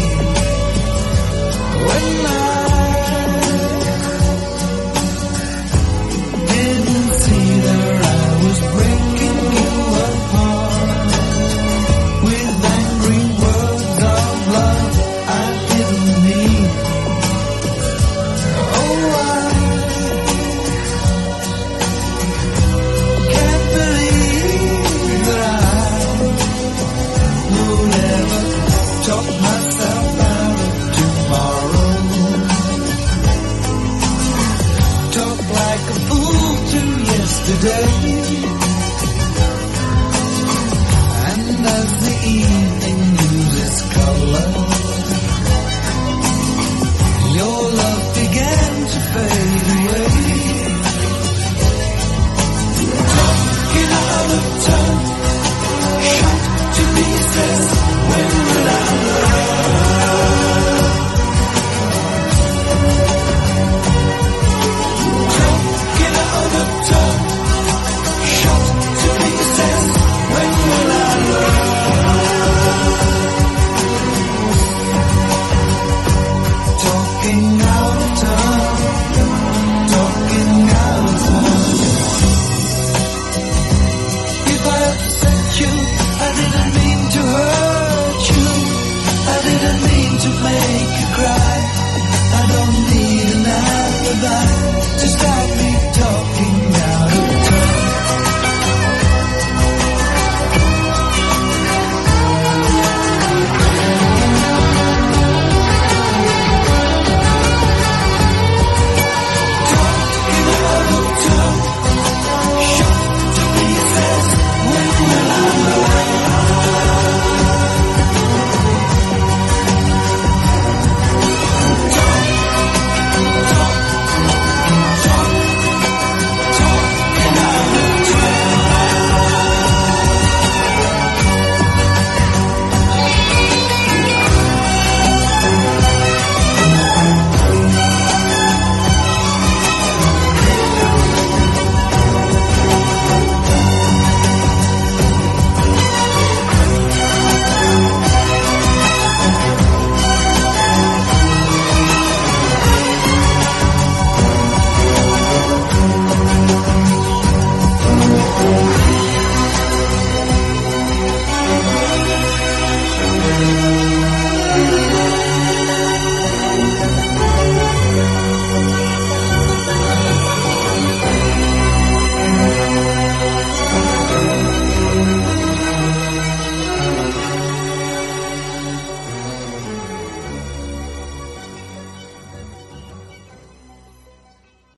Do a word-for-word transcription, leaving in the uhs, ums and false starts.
When I didn't see that I was breaking you apart with angry words of love I didn't mean. Oh, I can't believe that I would ever talk myself out of tomorrow. Talk like a fool to yesterday. And as the evening loses color, your love began to fade away. Talking out of turn, shot to pieces. When will I learn? Talking out of turn, shot to pieces. When will I learn? Talking out of turn, talking out of turn. If I upset you, I didn't mean to hurt you. I didn't mean to make you cry. I don't need an alibi to stop me talking